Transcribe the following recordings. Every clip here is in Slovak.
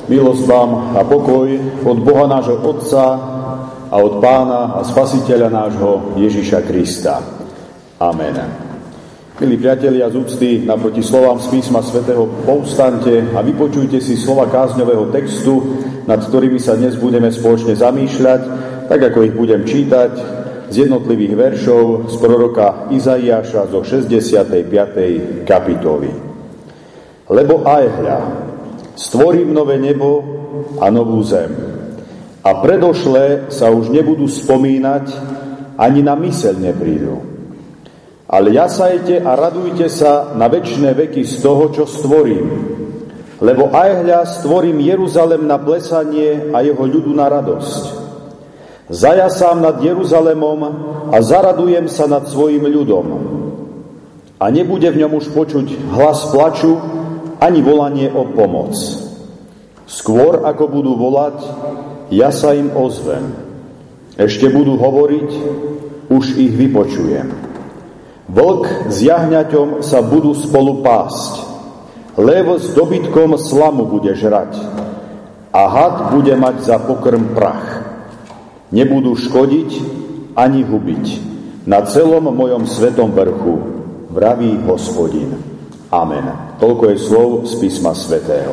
Milosť vám a pokoj od Boha nášho Otca a od Pána a Spasiteľa nášho Ježiša Krista. Amen. Milí priatelia, z úcty naproti slovám z písma svätého povstaňte a vypočujte si slova kázňového textu, nad ktorými sa dnes budeme spoločne zamýšľať, tak ako ich budem čítať z jednotlivých veršov z proroka Izaiáša zo 65. kapitoly. Lebo aj hľa, stvorím nové nebo a novú zem. A predošlé sa už nebudú spomínať, ani na myseľ neprídu. Ale jasajte a radujte sa na večné veky z toho, čo stvorím. Lebo aj hľa, stvorím Jeruzalem na plesanie a jeho ľudu na radosť. Zajasám nad Jeruzalemom a zaradujem sa nad svojim ľudom. A nebude v ňom už počuť hlas plaču, ani volanie o pomoc. Skôr ako budú volať, ja sa im ozvem. Ešte budú hovoriť, už ich vypočujem. Vlk s jahňaťom sa budú spolu pásť. Lev s dobytkom slamu bude žrať. A had bude mať za pokrm prach. Nebudú škodiť ani hubiť na celom mojom svetom vrchu, vraví Hospodin. Amen. Toľko je slov z písma svätého.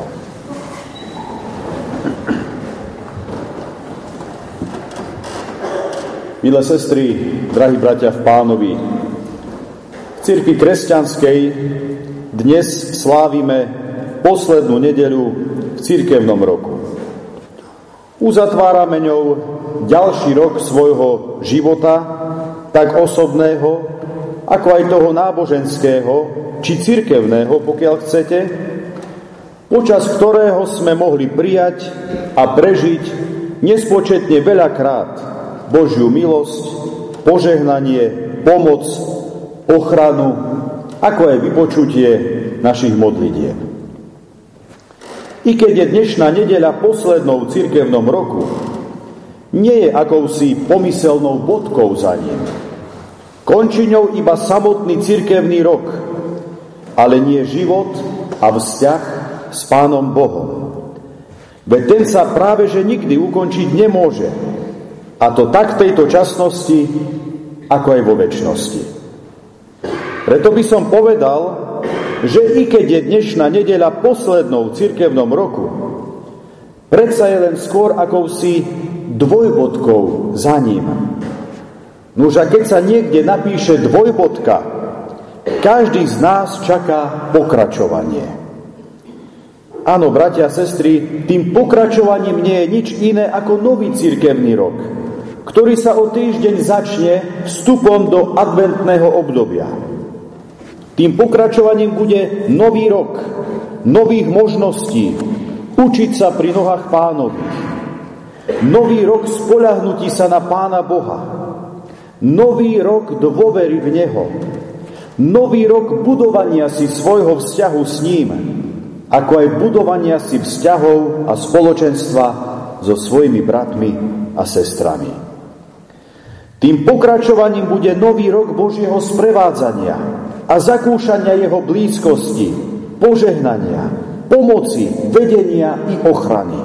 Milé sestry, drahí bratia v Pánovi, v cirkvi kresťanskej dnes slávime poslednú nedeľu v cirkevnom roku. Uzatvárame ňou ďalší rok svojho života, tak osobného, ako aj toho náboženského, či cirkevného, pokiaľ chcete, počas ktorého sme mohli prijať a prežiť nespočetne veľakrát Božiu milosť, požehnanie, pomoc, ochranu, ako aj vypočutie našich modlitieb. I keď je dnešná nedeľa poslednou cirkevnom roku, nie je akousi pomyselnou bodkou za ním. Končí ňou iba samotný cirkevný rok, ale nie život a vzťah s Pánom Bohom. Veď ten sa práve že nikdy ukončiť nemôže. A to tak v tejto časnosti, ako aj vo večnosti. Preto by som povedal, že i keď je dnešná nedeľa poslednou cirkevnom roku, predsa je len skôr akousi dvojbodkou za ním. Nuž a keď sa niekde napíše dvojbodka, každý z nás čaká pokračovanie. Áno, bratia a sestry, tým pokračovaním nie je nič iné ako nový cirkevný rok, ktorý sa o týždeň začne vstupom do adventného obdobia. Tým pokračovaním bude nový rok, nových možností, učiť sa pri nohách Pánových. Nový rok spoľahnutí sa na Pána Boha. Nový rok dôvery v Neho. Nový rok budovania si svojho vzťahu s ním, ako aj budovania si vzťahov a spoločenstva so svojimi bratmi a sestrami. Tým pokračovaním bude nový rok Božieho sprevádzania a zakúšania jeho blízkosti, požehnania, pomoci, vedenia i ochrany.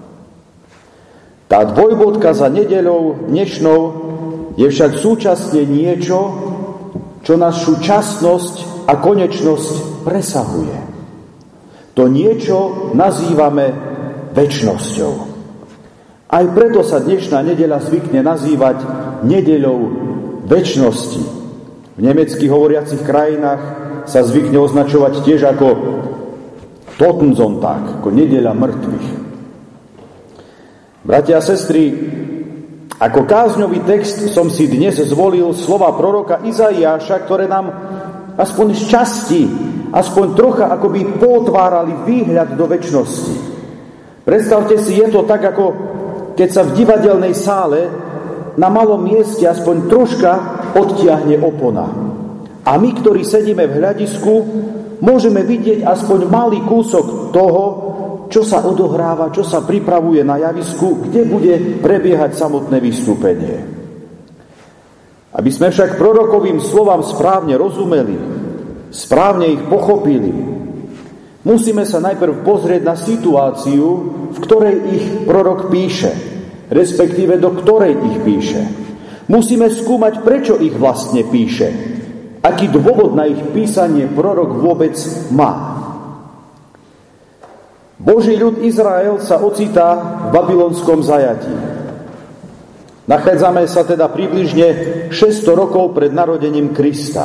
Tá dvojbodka za nedeľou dnešnou je však súčasne niečo, čo našu časnosť a konečnosť presahuje. To niečo nazývame večnosťou. Aj preto sa dnešná nedeľa zvykne nazývať nedeľou večnosti. V nemecky hovoriacich krajinách sa zvykne označovať tiež ako Totensonntag, ako nedeľa mŕtvych. Bratia a sestry, ako kázňový text som si dnes zvolil slova proroka Izaiáša, ktoré nám aspoň z časti, aspoň trocha akoby potvárali výhľad do večnosti. Predstavte si, je to tak, ako keď sa v divadelnej sále na malom mieste aspoň troška odtiahne opona. A my, ktorí sedíme v hľadisku, môžeme vidieť aspoň malý kúsok toho, čo sa odohráva, čo sa pripravuje na javisku, kde bude prebiehať samotné vystúpenie. Aby sme však prorokovým slovám správne rozumeli, správne ich pochopili, musíme sa najprv pozrieť na situáciu, v v ktorej ich prorok píše, respektíve do ktorej ich píše. Musíme skúmať, prečo ich vlastne píše. Aký dôvod na ich písanie prorok vôbec má. Boží ľud Izrael sa ocitá v babylonskom zajatí. Nachádzame sa teda približne 600 rokov pred narodením Krista.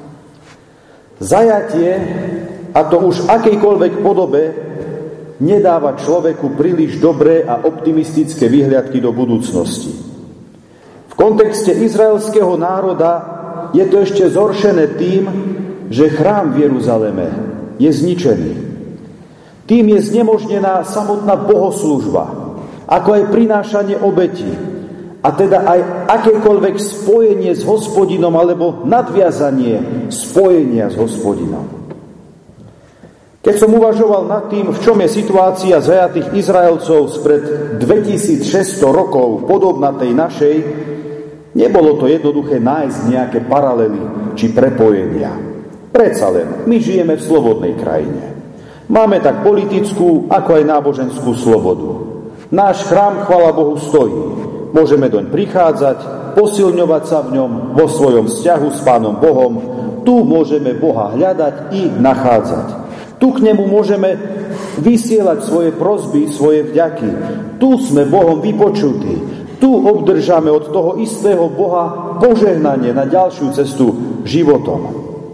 Zajatie, a to už akejkoľvek podobe, nedáva človeku príliš dobré a optimistické výhliadky do budúcnosti. V kontexte izraelského národa je to ešte zhoršené tým, že chrám v Jeruzaleme je zničený. Tým je znemožnená samotná bohoslužba, ako aj prinášanie obetí, a teda aj akékoľvek spojenie s Hospodinom alebo nadviazanie spojenia s Hospodinom. Keď som uvažoval nad tým, v čom je situácia zajatých Izraelcov spred 2600 rokov podobná tej našej, nebolo to jednoduché nájsť nejaké paralely či prepojenia. Predsa len, my žijeme v slobodnej krajine. Máme tak politickú, ako aj náboženskú slobodu. Náš chrám, chvála Bohu, stojí. Môžeme doň prichádzať, posilňovať sa v ňom, vo svojom vzťahu s Pánom Bohom. Tu môžeme Boha hľadať i nachádzať. Tu k nemu môžeme vysielať svoje prosby, svoje vďaky. Tu sme Bohom vypočutí. Tu obdržame od toho istého Boha požehnanie na ďalšiu cestu životom.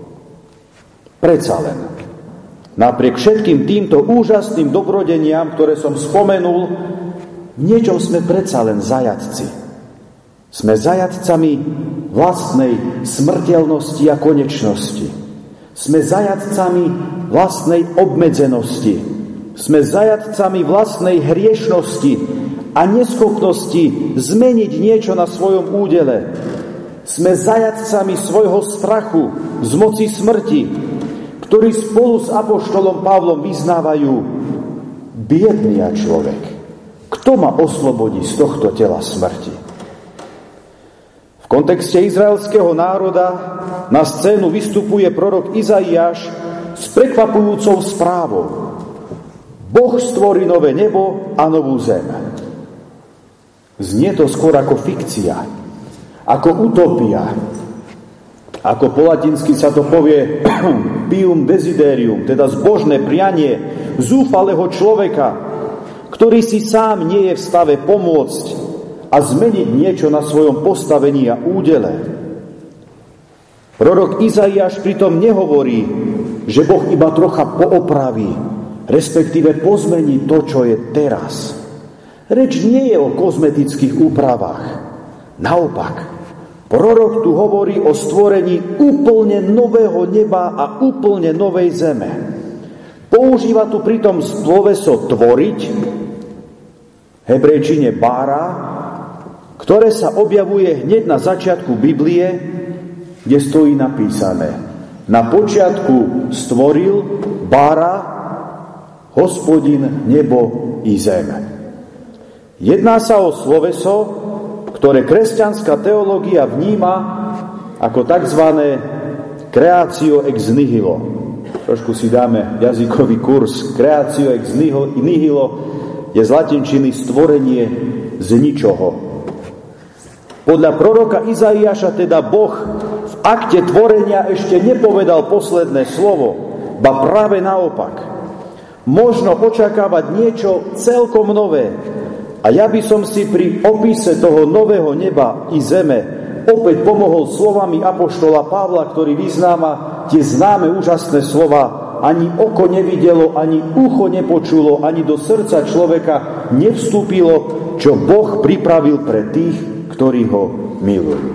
Predsa len, napriek všetkým týmto úžasným dobrodeniam, ktoré som spomenul, v niečom sme predsa len zajatci. Sme zajatcami vlastnej smrteľnosti a konečnosti. Sme zajatcami vlastnej obmedzenosti. Sme zajatcami vlastnej hriešnosti a neschopnosti zmeniť niečo na svojom údele. Sme zajatcami svojho strachu z moci smrti, ktorí spolu s apoštolom Pavlom vyznávajú: biedný ja človek, kto ma oslobodí z tohto tela smrti? V kontexte izraelského národa na scénu vystupuje prorok Izaiáš s prekvapujúcou správou. Boh stvorí nové nebo a novú zem. Znie to skôr ako fikcia, ako utopia. Ako po latinsky sa to povie pium desiderium, teda zbožné prianie zúfalého človeka, ktorý si sám nie je v stave pomôcť a zmeniť niečo na svojom postavení a údele. Prorok Izaiáš pritom nehovorí, že Boh iba trocha poopraví, respektíve pozmení to, čo je teraz. Reč nie je o kozmetických úpravách. Naopak, prorok tu hovorí o stvorení úplne nového neba a úplne novej zeme. Používa tu pritom sloveso tvoriť, hebrejčine bára, ktoré sa objavuje hneď na začiatku Biblie, kde stojí napísané: na počiatku stvoril bára Hospodin nebo i zem. Jedná sa o sloveso, ktoré kresťanská teológia vníma ako tzv. Creatio ex nihilo. Trošku si dáme jazykový kurz. Creatio ex nihilo je z latinčiny stvorenie z ničoho. Podľa proroka Izaiáša teda Boh v akte tvorenia ešte nepovedal posledné slovo, ba práve naopak. Možno očakávať niečo celkom nové. A ja by som si pri opise toho nového neba i zeme opäť pomohol slovami apoštola Pavla, ktorý vyznáva tie známe úžasné slova: ani oko nevidelo, ani ucho nepočulo, ani do srdca človeka nevstúpilo, čo Boh pripravil pre tých, ktorí ho milujú.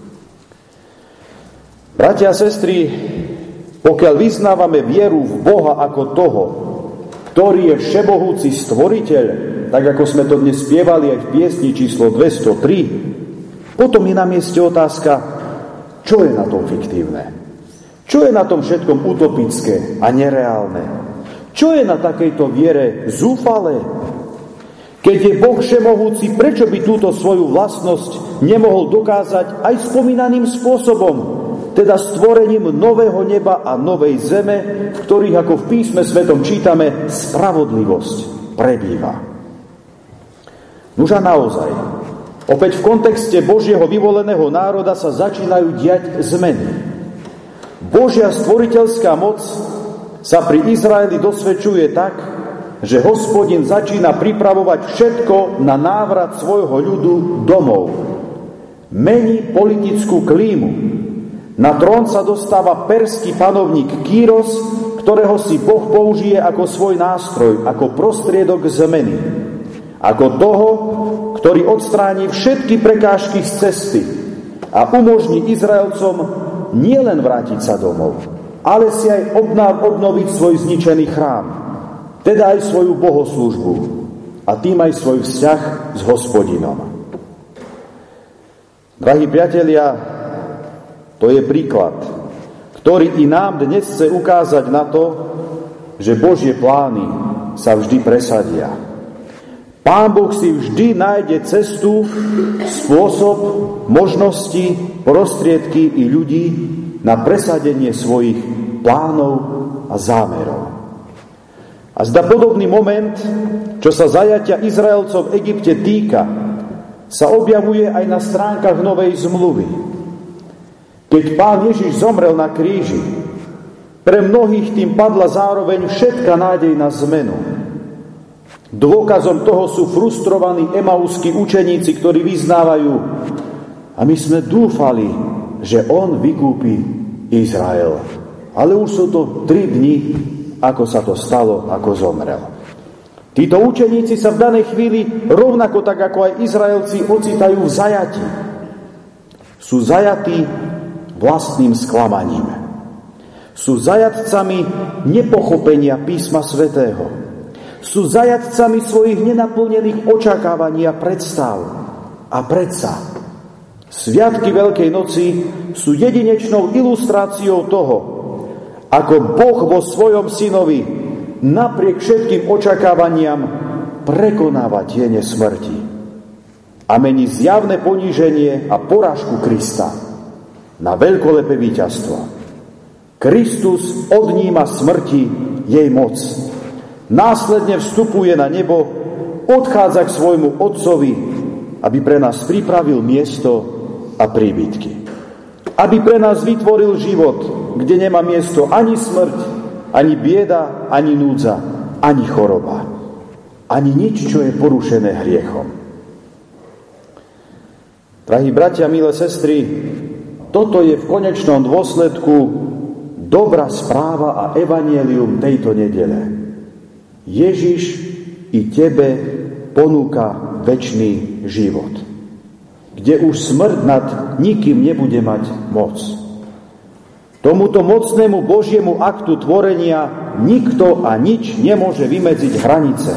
Bratia a sestry, pokiaľ vyznávame vieru v Boha ako toho, ktorý je všemohúci stvoriteľ, tak ako sme to dnes spievali aj v piesni číslo 203, potom je na mieste otázka, čo je na tom fiktívne? Čo je na tom všetkom utopické a nereálne? Čo je na takejto viere zúfalé? Keď je Boh všemohúci, prečo by túto svoju vlastnosť nemohol dokázať aj spomínaným spôsobom, teda stvorením nového neba a novej zeme, v ktorých, ako v písme svetom čítame, spravodlivosť prebýva. Nuž a naozaj, opäť v kontexte Božieho vyvoleného národa sa začínajú diať zmeny. Božia stvoriteľská moc sa pri Izraeli dosvedčuje tak, že Hospodin začína pripravovať všetko na návrat svojho ľudu domov. Mení politickú klímu. Na trón sa dostáva perský panovník Kýros, ktorého si Boh použije ako svoj nástroj, ako prostriedok zmeny. Ako toho, ktorý odstráni všetky prekážky z cesty a umožní Izraelcom nielen vrátiť sa domov, ale si aj obnoviť svoj zničený chrám, teda aj svoju bohoslúžbu a tým aj svoj vzťah s Hospodinom. Drahí priatelia, to je príklad, ktorý i nám dnes chce ukázať na to, že Božie plány sa vždy presadia. Pán Boh si vždy nájde cestu, spôsob, možnosti, prostriedky i ľudí na presadenie svojich plánov a zámerov. A zda podobný moment, čo sa zajatia Izraelcov v Egypte týka, sa objavuje aj na stránkach Novej zmluvy. Keď Pán Ježiš zomrel na kríži, pre mnohých tým padla zároveň všetka nádej na zmenu. Dôkazom toho sú frustrovaní emauskí učeníci, ktorí vyznávajú: a my sme dúfali, že on vykúpi Izrael. Ale už sú to 3 dni, ako sa to stalo, ako zomrel. Títo učeníci sa v danej chvíli, rovnako tak ako aj Izraelci, ocitajú v zajatí. Sú zajatí vlastným sklamaním. Sú zajatcami nepochopenia písma svätého. Sú zajatcami svojich nenaplnených očakávaní a predstav. A predsa, sviatky Veľkej noci sú jedinečnou ilustráciou toho, ako Boh vo svojom synovi napriek všetkým očakávaniam prekonáva tiene smrti a mení zjavné poníženie a porážku Krista na veľkolepé víťazstvo. Kristus odníma smrti jej moc. Následne vstupuje na nebo, odchádza k svojmu Otcovi, aby pre nás pripravil miesto a príbytky. Aby pre nás vytvoril život, kde nemá miesto ani smrť, ani bieda, ani núdza, ani choroba. Ani nič, čo je porušené hriechom. Drahí bratia, milé sestry, toto je v konečnom dôsledku dobrá správa a evanjelium tejto nedele. Ježiš i tebe ponúka večný život, kde už smrť nad nikým nebude mať moc. Tomuto mocnému Božiemu aktu tvorenia nikto a nič nemôže vymedziť hranice.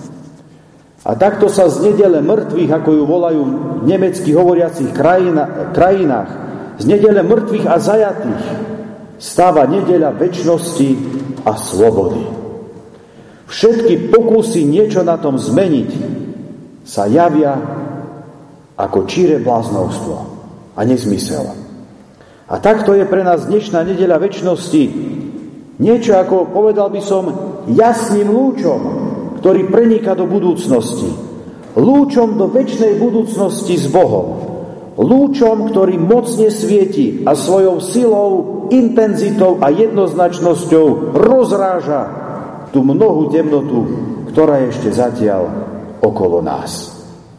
A takto sa z nedele mŕtvych, ako ju volajú v nemecky hovoriacich krajinách, z nedele mŕtvych a zajatých stáva nedeľa večnosti a slobody. Všetky pokusy niečo na tom zmeniť sa javia ako číre bláznovstvo a nezmysel. A takto je pre nás dnešná nedeľa večnosti niečo ako, povedal by som, jasným lúčom, ktorý preniká do budúcnosti. Lúčom do večnej budúcnosti s Bohom. Lúčom, ktorý mocne svieti a svojou silou, intenzitou a jednoznačnosťou rozráža tú mnohú temnotu, ktorá je ešte zatiaľ okolo nás.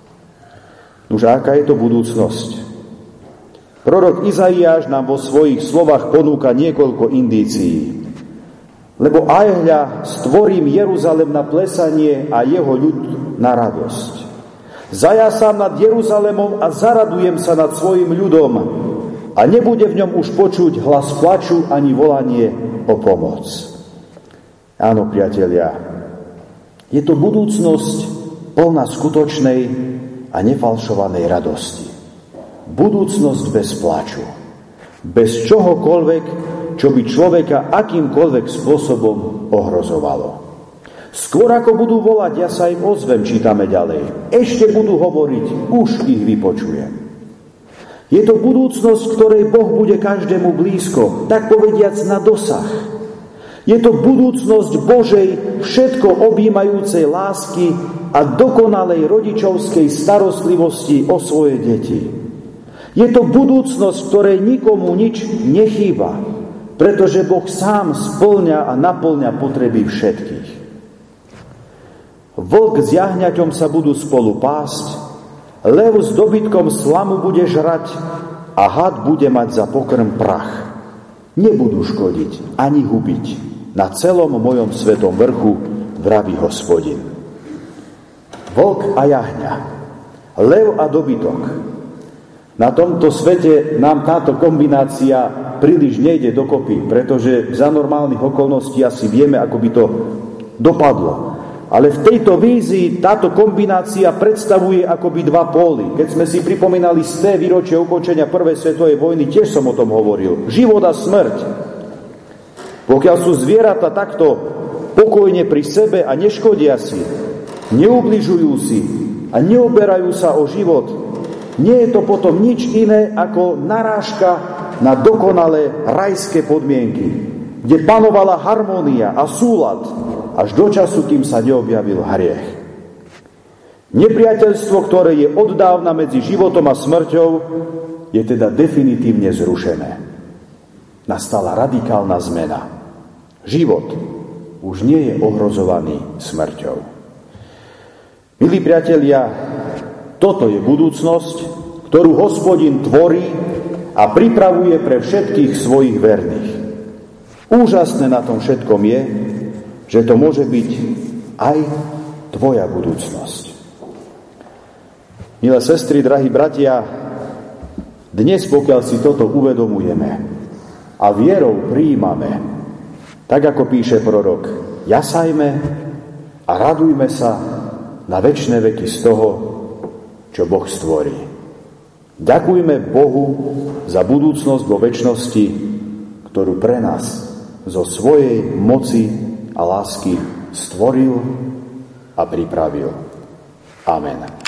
Nuž aká je to budúcnosť? Prorok Izaiáš nám vo svojich slovách ponúka niekoľko indícií. Lebo aj hľa, stvorím Jeruzalem na plesanie a jeho ľud na radosť. Zajasám nad Jeruzalemom a zaradujem sa nad svojim ľudom a nebude v ňom už počuť hlas plaču ani volanie o pomoc. Áno, priatelia, je to budúcnosť plná skutočnej a nefalšovanej radosti. Budúcnosť bez plaču, bez čohokoľvek, čo by človeka akýmkoľvek spôsobom ohrozovalo. Skôr ako budú volať, ja sa im ozvem, čítame ďalej. Ešte budú hovoriť, už ich vypočujem. Je to budúcnosť, ktorej Boh bude každému blízko, tak povediac na dosah. Je to budúcnosť Božej všetko objímajúcej lásky a dokonalej rodičovskej starostlivosti o svoje deti. Je to budúcnosť, ktorej nikomu nič nechýba, pretože Boh sám spĺňa a naplňa potreby všetkých. Vlk s jahňaťom sa budú spolu pásť, lev s dobytkom slamu bude žrať a had bude mať za pokrm prach. Nebudú škodiť ani hubiť na celom mojom svetom vrchu, vraví Hospodin. Vlk a jahňa, lev a dobytok. Na tomto svete nám táto kombinácia príliš nejde dokopy, pretože za normálnych okolností asi vieme, ako by to dopadlo. Ale v tejto vízii táto kombinácia predstavuje akoby dva póly. Keď sme si pripomínali 100. výročie ukončenia prvej svetovej vojny, tiež som o tom hovoril. Život a smrť. Pokiaľ sú zvieratá takto pokojne pri sebe a neškodia si, neubližujú si a neoberajú sa o život, nie je to potom nič iné ako narážka na dokonalé rajské podmienky, kde panovala harmónia a súlad až do času, kým sa neobjavil hriech. Nepriateľstvo, ktoré je od dávna medzi životom a smrťou, je teda definitívne zrušené. Nastala radikálna zmena. Život už nie je ohrozovaný smrťou. Milí priatelia, toto je budúcnosť, ktorú Hospodin tvorí a pripravuje pre všetkých svojich verných. Úžasné na tom všetkom je, že to môže byť aj tvoja budúcnosť. Milé sestry, drahí bratia, dnes, pokiaľ si toto uvedomujeme a vierou prijímame, tak ako píše prorok, jasajme a radujme sa na večné veky z toho, čo Boh stvorí. Ďakujme Bohu za budúcnosť vo večnosti, ktorú pre nás zo svojej moci a lásky stvoril a pripravil. Amen.